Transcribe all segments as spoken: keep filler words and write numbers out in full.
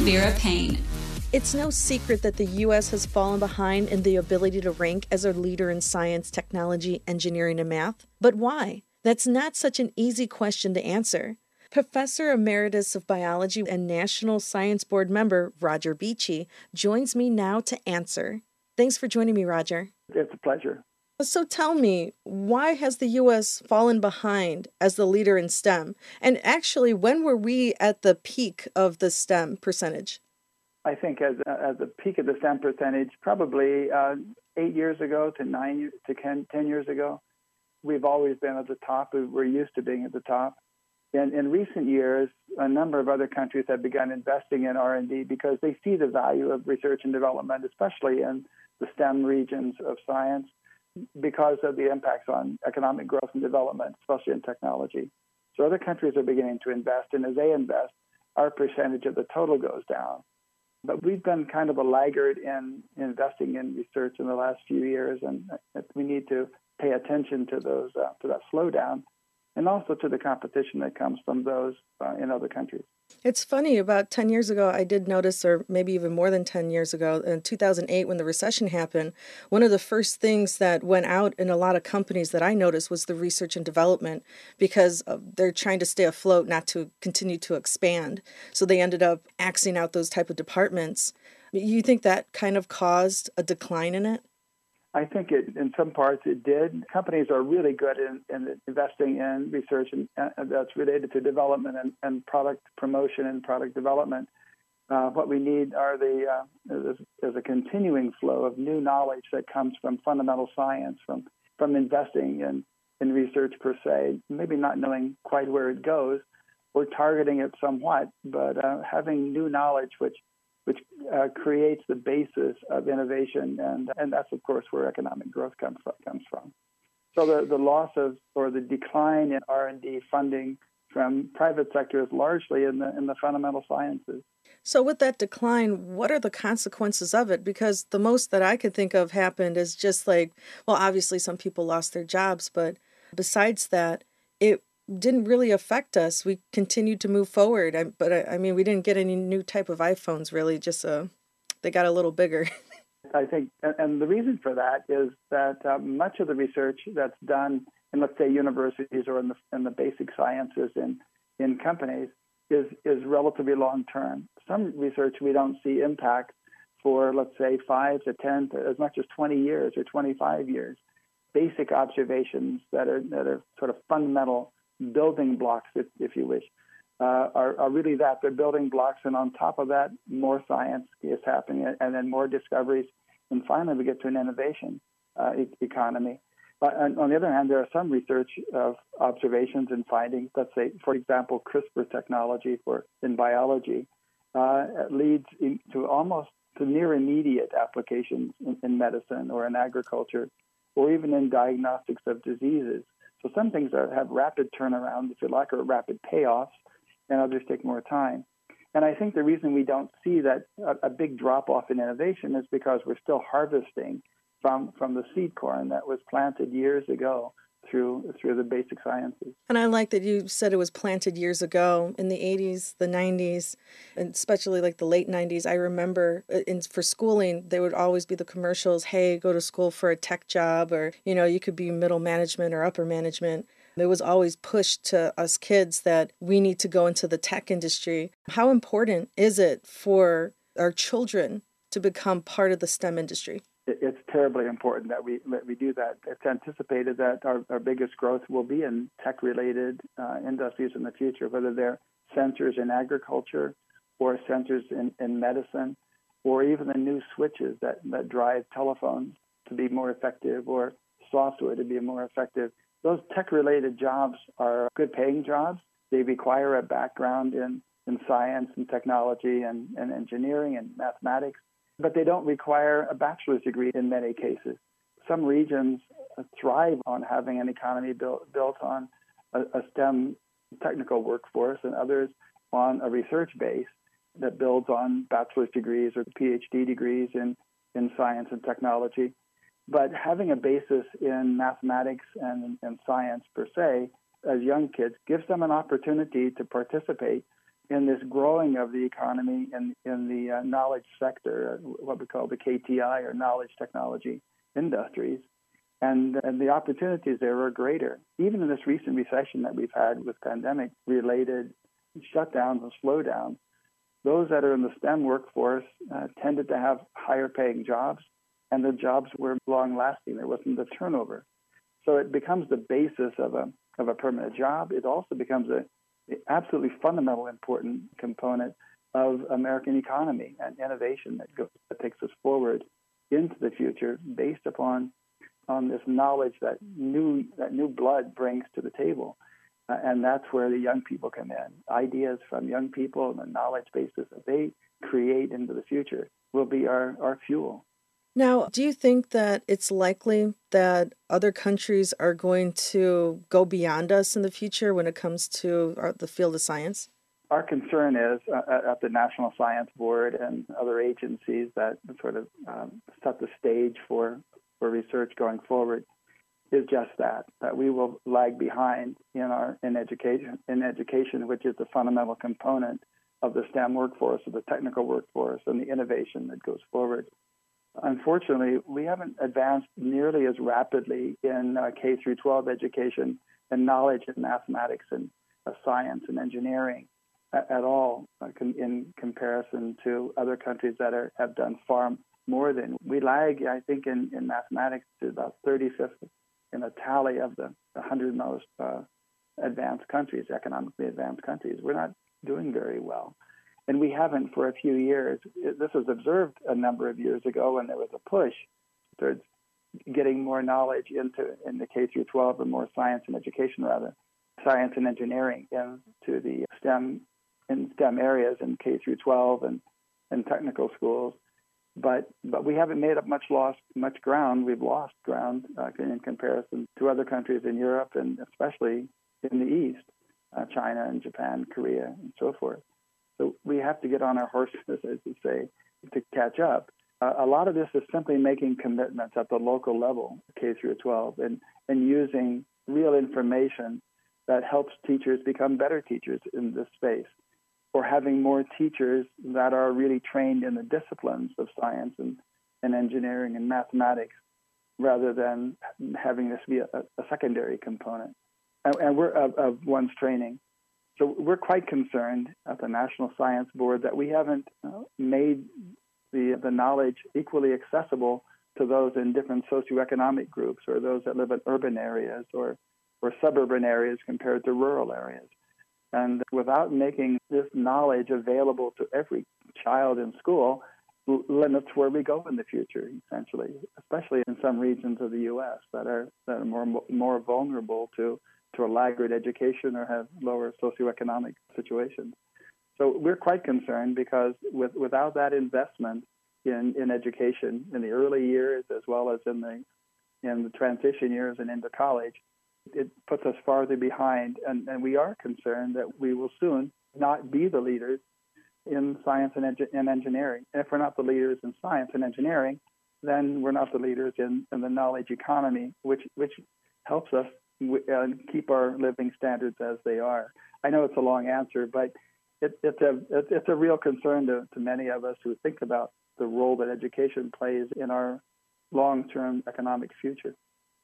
Vera Payne. It's no secret that the U S has fallen behind in the ability to rank as a leader in science, technology, engineering, and math. But why? That's not such an easy question to answer. Professor Emeritus of Biology and National Science Board member Roger Beachy joins me now to answer. Thanks for joining me, Roger. It's a pleasure. So tell me, why has the U S fallen behind as the leader in STEM? And actually, when were we at the peak of the STEM percentage? I think as as the peak of the STEM percentage, probably uh, eight years ago to nine to ten, ten years ago, we've always been at the top. We're used to being at the top. And in recent years, a number of other countries have begun investing in R and D because they see the value of research and development, especially in the STEM regions of science, because of the impacts on economic growth and development, especially in technology. So other countries are beginning to invest, and as they invest, our percentage of the total goes down. But we've been kind of a laggard in investing in research in the last few years, and we need to pay attention to those uh, to that slowdown, and also to the competition that comes from those uh, in other countries. It's funny, about ten years ago, I did notice, or maybe even more than ten years ago, in two thousand eight, when the recession happened, one of the first things that went out in a lot of companies that I noticed was the research and development, because they're trying to stay afloat, not to continue to expand. So they ended up axing out those type of departments. You think that kind of caused a decline in it? I think it, in some parts it did. Companies are really good in, in investing in research and, uh, that's related to development and, and product promotion and product development. Uh, what we need are the uh, is, is a continuing flow of new knowledge that comes from fundamental science, from from investing in, in research per se, maybe not knowing quite where it goes. We're targeting it somewhat, but uh, having new knowledge which which uh, creates the basis of innovation, and and that's, of course, where economic growth comes from. Comes from. So the, the loss of, or the decline in R and D funding from private sector is largely in the in the fundamental sciences. So with that decline, what are the consequences of it? Because the most that I could think of happened is just like, well, obviously some people lost their jobs, but besides that, it didn't really affect us. We continued to move forward. I, but I, I mean, we didn't get any new type of iPhones, really. Just uh, they got a little bigger. I think, and the reason for that is that uh, much of the research that's done in, let's say, universities or in the in the basic sciences in in companies is is relatively long term. Some research we don't see impact for, let's say, five to ten to as much as twenty years or twenty-five years. Basic observations that are that are sort of fundamental building blocks, if, if you wish, uh, are, are really that. They're building blocks, and on top of that, more science is happening, and then more discoveries, and finally we get to an innovation uh, e- economy. But on, on the other hand, there are some research of observations and findings. Let's say, for example, CRISPR technology for in biology uh, leads in, to almost to near immediate applications in, in medicine or in agriculture, or even in diagnostics of diseases. So some things are, have rapid turnaround, if you like, or rapid payoffs, and others take more time. And I think the reason we don't see that a, a big drop-off in innovation is because we're still harvesting from, from the seed corn that was planted years ago through through the basic sciences. And I like that you said it was planted years ago in the eighties, the nineties, and especially like the late nineties. I remember in, for schooling, there would always be the commercials, hey, go to school for a tech job, or, you know, you could be middle management or upper management. It was always pushed to us kids that we need to go into the tech industry. How important is it for our children to become part of the STEM industry? It's terribly important that we that we do that. It's anticipated that our, our biggest growth will be in tech-related uh, industries in the future, whether they're sensors in agriculture or sensors in, in medicine, or even the new switches that, that drive telephones to be more effective, or software to be more effective. Those tech-related jobs are good-paying jobs. They require a background in, in science and technology and, and engineering and mathematics, but they don't require a bachelor's degree in many cases. Some regions thrive on having an economy built, built on a, a STEM technical workforce, and others on a research base that builds on bachelor's degrees or PhD degrees in, in science and technology. But having a basis in mathematics and, and science per se, as young kids, gives them an opportunity to participate in this growing of the economy in, in the uh, knowledge sector, what we call the K T I or knowledge technology industries. And, and the opportunities there are greater. Even in this recent recession that we've had with pandemic-related shutdowns and slowdowns, those that are in the STEM workforce uh, tended to have higher-paying jobs, and the jobs were long-lasting. There wasn't the turnover. So it becomes the basis of a of a permanent job. It also becomes a absolutely fundamental, important component of American economy and innovation that, goes, that takes us forward into the future, based upon on this knowledge that new that new blood brings to the table, uh, and that's where the young people come in. Ideas from young people and the knowledge bases that they create into the future will be our, our fuel. Now, do you think that it's likely that other countries are going to go beyond us in the future when it comes to our, the field of science? Our concern is uh, at the National Science Board and other agencies that sort of um, set the stage for, for research going forward is just that, that we will lag behind in our in education, in education, which is the fundamental component of the STEM workforce, of the technical workforce, and the innovation that goes forward. Unfortunately, we haven't advanced nearly as rapidly in uh, K through twelve education and knowledge in mathematics and uh, science and engineering at, at all uh, con- in comparison to other countries that are, have done far more than. We lag, I think, in, in mathematics to about thirty-fifth in a tally of the one hundred most uh, advanced countries, economically advanced countries. We're not doing very well. And we haven't for a few years. This was observed a number of years ago, and there was a push towards getting more knowledge into in the K through twelve and more science and education, rather, science and engineering into the STEM in STEM areas in K through twelve and, and technical schools. But but we haven't made up much lost much ground. We've lost ground uh, in comparison to other countries in Europe and especially in the East, uh, China and Japan, Korea, and so forth. So we have to get on our horses, as you say, to catch up. Uh, a lot of this is simply making commitments at the local level, K through twelve, and, and using real information that helps teachers become better teachers in this space, or having more teachers that are really trained in the disciplines of science and, and engineering and mathematics, rather than having this be a, a secondary component. And, and we're of, of one's training. So we're quite concerned at the National Science Board that we haven't uh, made the the knowledge equally accessible to those in different socioeconomic groups, or those that live in urban areas or, or suburban areas compared to rural areas. And without making this knowledge available to every child in school, l- limits where we go in the future, essentially, especially in some regions of the U S that are that are more more vulnerable to to a laggard education or have lower socioeconomic situations. So we're quite concerned because with, without that investment in, in education in the early years as well as in the in the transition years and into college, it puts us farther behind. And, and we are concerned that we will soon not be the leaders in science and, edu- and engineering. And if we're not the leaders in science and engineering, then we're not the leaders in, in the knowledge economy, which which helps us and keep our living standards as they are. I know it's a long answer, but it, it's a it's a real concern to, to many of us who think about the role that education plays in our long-term economic future.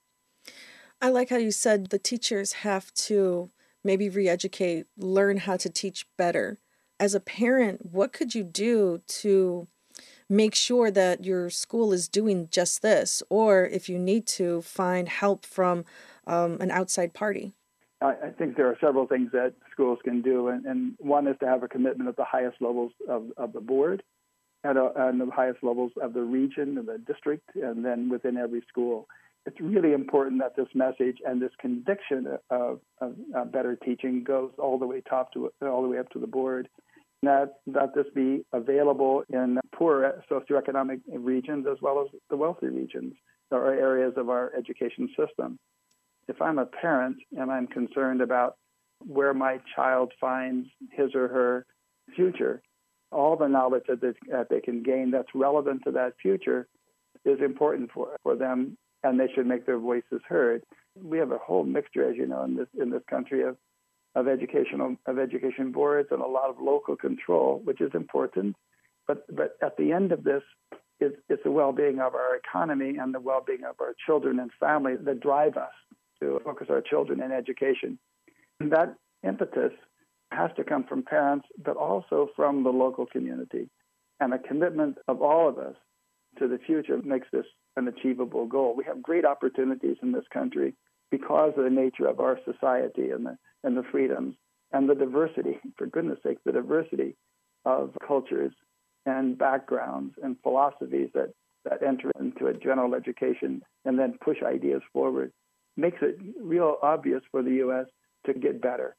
I like how you said the teachers have to maybe re-educate, learn how to teach better. As a parent, what could you do to make sure that your school is doing just this, or if you need to, find help from um, an outside party? I, I think there are several things that schools can do, and, and one is to have a commitment at the highest levels of, of the board and, uh, and the highest levels of the region and the district, and then within every school. It's really important that this message and this conviction of, of uh, better teaching goes all the way top to all the way up to the board. That, that this be available in poor socioeconomic regions as well as the wealthy regions or areas of our education system. If I'm a parent and I'm concerned about where my child finds his or her future, all the knowledge that they, that they can gain that's relevant to that future is important for, for them, and they should make their voices heard. We have a whole mixture, as you know, in this in this country of of educational of education boards and a lot of local control, which is important. But but at the end of this, it's, it's the well-being of our economy and the well-being of our children and families that drive us to focus our children in education. And that impetus has to come from parents, but also from the local community. And a commitment of all of us to the future makes this an achievable goal. We have great opportunities in this country because of the nature of our society and the, and the freedoms and the diversity, for goodness sake, the diversity of cultures and backgrounds and philosophies that, that enter into a general education and then push ideas forward. Makes it real obvious for the U S to get better.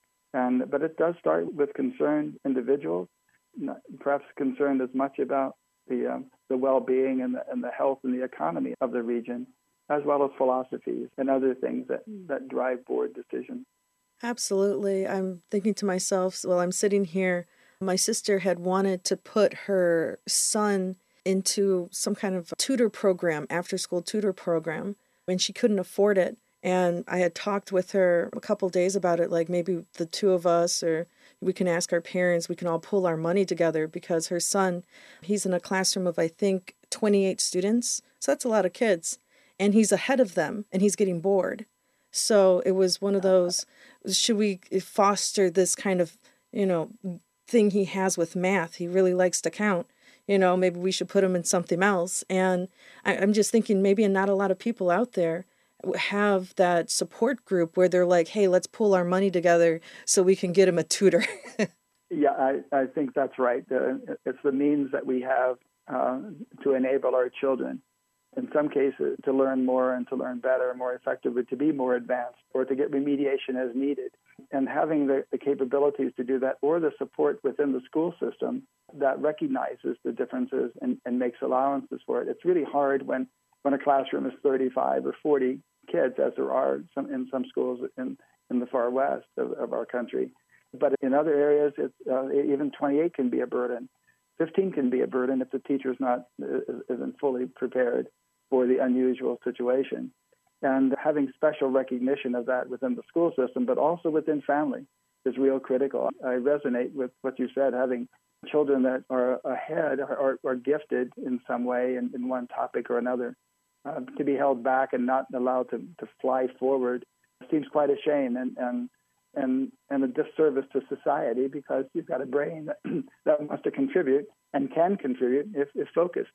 And but it does start with concerned individuals, not, perhaps concerned as much about the um, the well-being and the, and the health and the economy of the region, as well as philosophies and other things that, that drive board decisions. Absolutely. I'm thinking to myself, while I'm sitting here, my sister had wanted to put her son into some kind of tutor program, after-school tutor program, and she couldn't afford it. And I had talked with her a couple days about it, like maybe the two of us, or we can ask our parents, we can all pool our money together, because her son, he's in a classroom of, I think, twenty-eight students. So that's a lot of kids. And he's ahead of them, and he's getting bored. So it was one of those, should we foster this kind of, you know, thing he has with math? He really likes to count. You know, maybe we should put him in something else. And I, I'm just thinking maybe not a lot of people out there have that support group where they're like, hey, let's pool our money together so we can get him a tutor. Yeah, I, I think that's right. Uh, it's the means that we have uh, to enable our children, in some cases, to learn more and to learn better, more effectively, to be more advanced, or to get remediation as needed. And having the, the capabilities to do that, or the support within the school system that recognizes the differences and, and makes allowances for it. It's really hard when, when a classroom is thirty-five or forty kids, as there are some in some schools in, in the far west of, of our country. But in other areas, it's, uh, even twenty-eight can be a burden. fifteen can be a burden if the teacher's not isn't fully prepared for the unusual situation. And having special recognition of that within the school system, but also within family, is real critical. I resonate with what you said, having children that are ahead or are gifted in some way in, in one topic or another. Uh, to be held back and not allowed to, to fly forward seems quite a shame and, and and and a disservice to society, because you've got a brain that, that wants to contribute and can contribute if, if focused.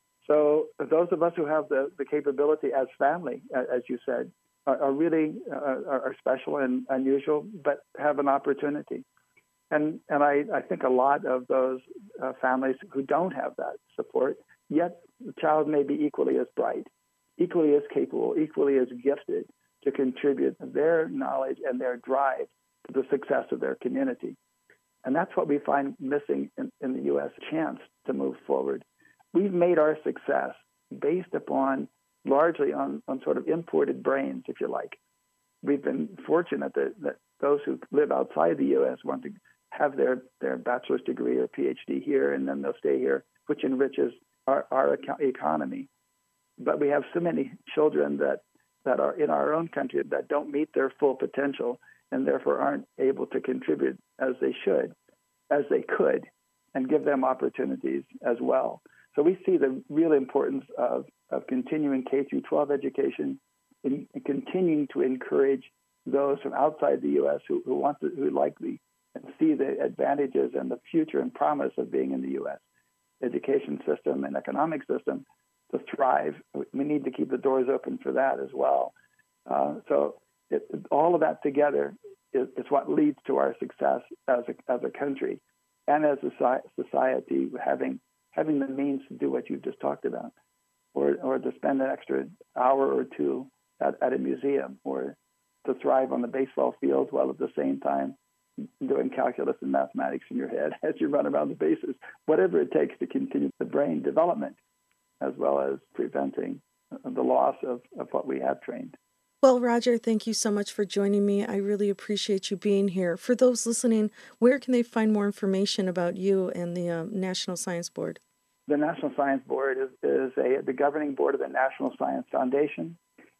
So those of us who have the, the capability as family, as you said, are, are really uh, are special and unusual, but have an opportunity. And and I, I think a lot of those uh, families who don't have that support, yet the child may be equally as bright, equally as capable, equally as gifted to contribute their knowledge and their drive to the success of their community. And that's what we find missing in, in the U S chance to move forward. We've made our success based upon, largely on, on sort of imported brains, if you like. We've been fortunate that, that those who live outside the U S want to have their, their bachelor's degree or P H D here, and then they'll stay here, which enriches our, our economy. But we have so many children that, that are in our own country that don't meet their full potential and therefore aren't able to contribute as they should, as they could, and give them opportunities as well. So we see the real importance of, of continuing K through twelve education and continuing to encourage those from outside the U S who, who want to, who likely and see the advantages and the future and promise of being in the U S education system and economic system to thrive. We need to keep the doors open for that as well. Uh, so it, all of that together is, is what leads to our success as a, as a country and as a society, having having the means to do what you've just talked about, or or to spend an extra hour or two at, at a museum, or to thrive on the baseball field while at the same time doing calculus and mathematics in your head as you run around the bases, whatever it takes to continue the brain development, as well as preventing the loss of, of what we have trained. Well, Roger, thank you so much for joining me. I really appreciate you being here. For those listening, where can they find more information about you and the uh, National Science Board? The National Science Board is, is a, the governing board of the National Science Foundation.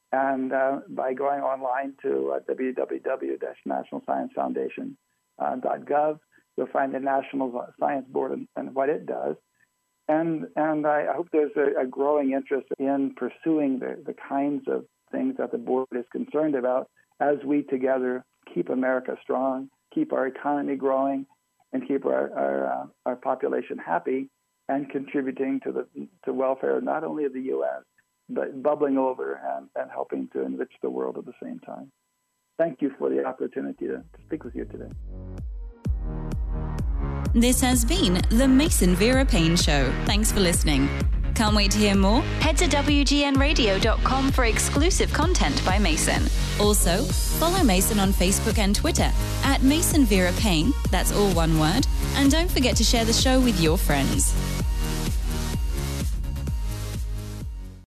And uh, by going online to uh, w w w dot national science foundation dot gov, you'll find the National Science Board and, and what it does. And and I hope there's a, a growing interest in pursuing the, the kinds of things that the board is concerned about as we together keep America strong, keep our economy growing, and keep our our, uh, our population happy and contributing to the to welfare not only of the U S, but bubbling over and, and helping to enrich the world at the same time. Thank you for the opportunity to, to speak with you today. This has been the Mason Vera Payne Show. Thanks for listening. Can't wait to hear more? Head to w g n radio dot com for exclusive content by Mason. Also, follow Mason on Facebook and Twitter at Mason Vera Payne, that's all one word, and don't forget to share the show with your friends.